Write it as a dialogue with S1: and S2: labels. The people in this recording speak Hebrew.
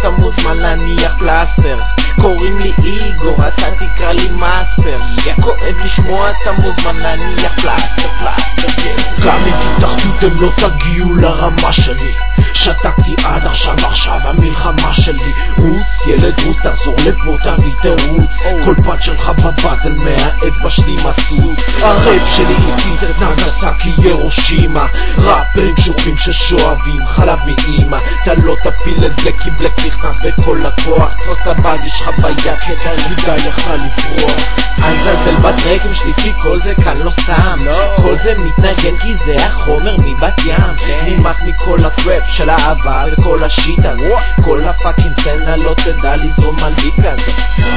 S1: אתה מוזמן להניח פלסטר. קוראים לי איגור, אתה תקרא לי מאסטר. כואב לשמוע, אתה מוזמן להניח פלסטר.
S2: גם אם תתאחדות הם לא תגיעו לרמה שלי. שתקתי עד עכשיו המלחמה שלי. רוס, ילד רוס, תחזור לפה, תביא תירוץ. כל פת שלך בבטל מהאצבע שלי מסות. הראפ שלי איתי נגסקי ירושימה. ראפרים קשוחים ששואבים חלב מאמא. אתה לא תפיל את בלק כי בלק נכנס בכל הכוח. תפוס את הבאג, יש לך ביד, כדאי מדי לך לברוח. אל זלזל בטרקים שלי כי כל זה כאן לא סתם. כל זה מתנגן כי זה החומר מבת ים. נמאס מכל הטראפ של האהבה וכל השיט הזה. כל הפאקינג סצנה לא תדע לזרום על ביט כזה.